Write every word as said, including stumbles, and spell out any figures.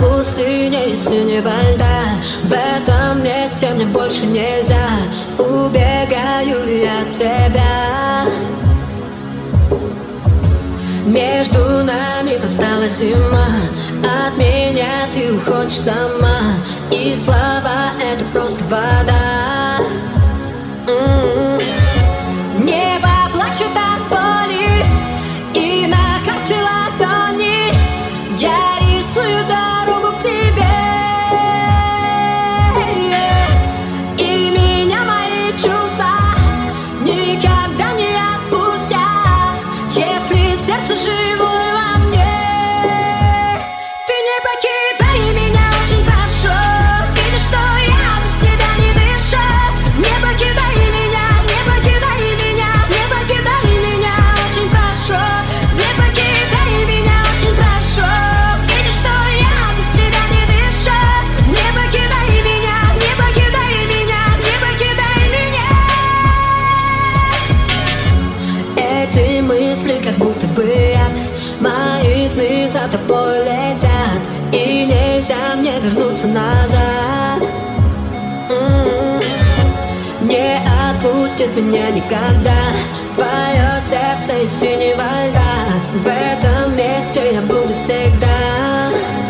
пустыне синего льда. В этом месте мне больше нельзя. Убегаю я от тебя. Между нами настала зима. От меня ты уходишь сама. И слова — это просто вода. М-м-м. Небо плачет от боли, и на карте ладони я рисую дорогу к тебе. И меня мои чувства никогда не отпустят, если сердце живое во мне. Ты не покидай меня, очень прошу. Видишь, что я без тебя не дышу. Не покидай меня, не покидай меня, не покидай меня, очень прошу. Не покидай меня, очень прошу. Видишь, что я без тебя не дышу. Не покидай меня, не покидай меня, не покидай меня. Эти мысли как будто бы яд. Мои сны за тобой летят, и нельзя мне вернуться назад. М-м-м. Не отпустит меня никогда твое сердце из синего льда. В этом месте я буду всегда.